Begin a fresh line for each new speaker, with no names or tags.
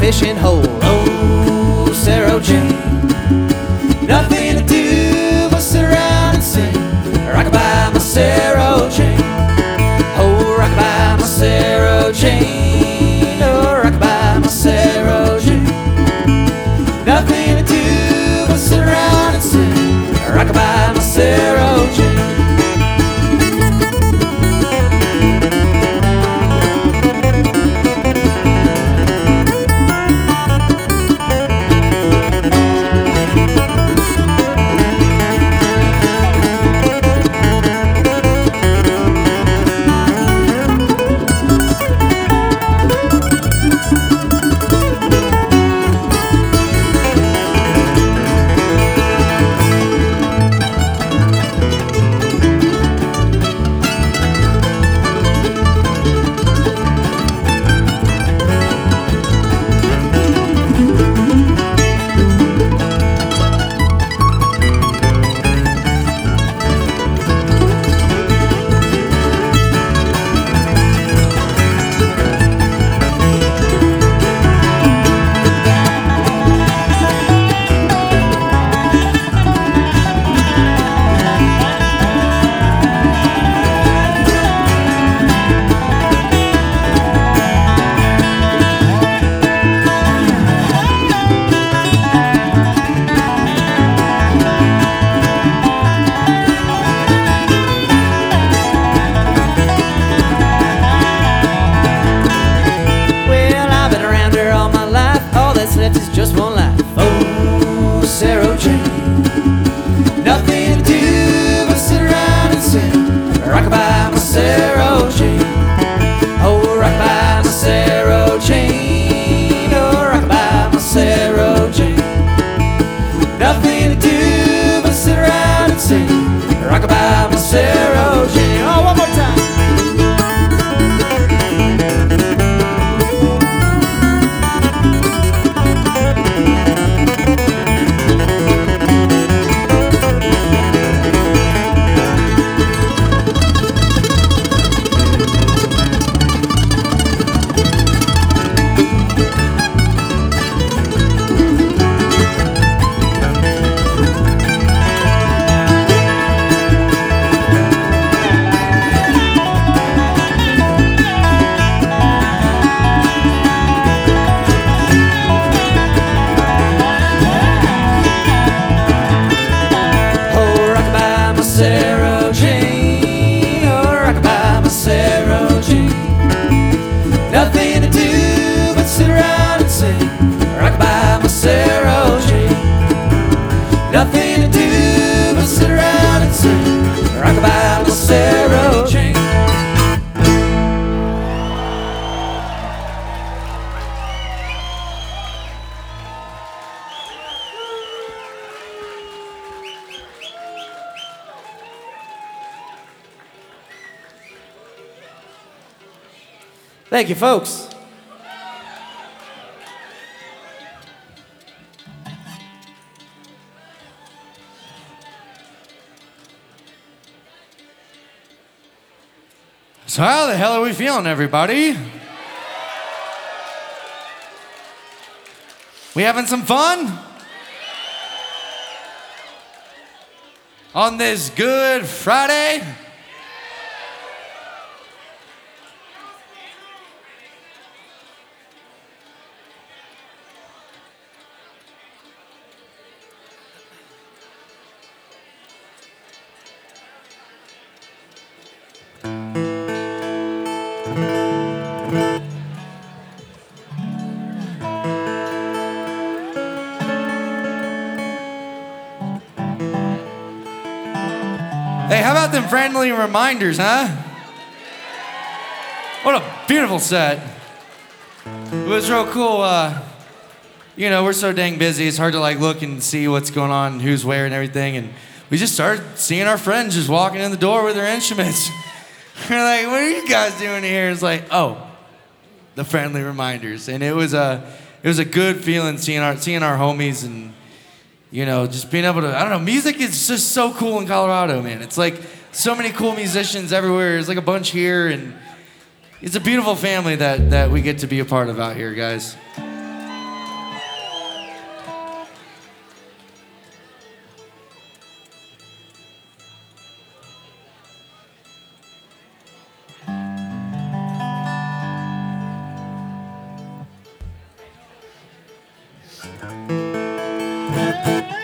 fishing hole. Oh, Cerro Jane. Nothing to do but sit around and sing. Rockabye, my Cerro Jane. Oh, rockabye, my Cerro Jane. Oh, rockabye, my Cerro Jane. Nothing to do but sit around and sing. Rockabye, my Cerro Jane. Just one life, oh, Cerro Jane. Nothing to do but sit around and sing. Rockabye, my Cerro Jane. Oh, rockabye, my Cerro Jane. Oh, rockabye, my Cerro Jane. Nothing to do but sit around and sing. Rockabye, my Cerro Jane. Oh, one more time. Cerro Jane, oh, rockabye, my Cerro Jane. Nothing to do but sit around and sing. Rockabye, my Cerro Jane. Nothing to do but sit around and sing. Rockabye, my Cerro Jane. Thank you, folks.
So how the hell are we feeling, everybody? We having some fun? On this Good Friday? Hey, how about them friendly reminders, huh? What a beautiful set. It was real cool. You know, we're so dang busy, it's hard to like look and see what's going on and who's where and everything. And we just started seeing our friends just walking in the door with their instruments. We're like, what are you guys doing here? It's like, oh, the friendly reminders. And it was a good feeling seeing our homies and, you know, just being able to, I don't know, music is just so cool in Colorado, man. It's like so many cool musicians everywhere. There's like a bunch here, and it's a beautiful family that we get to be a part of out here, guys.
Bye.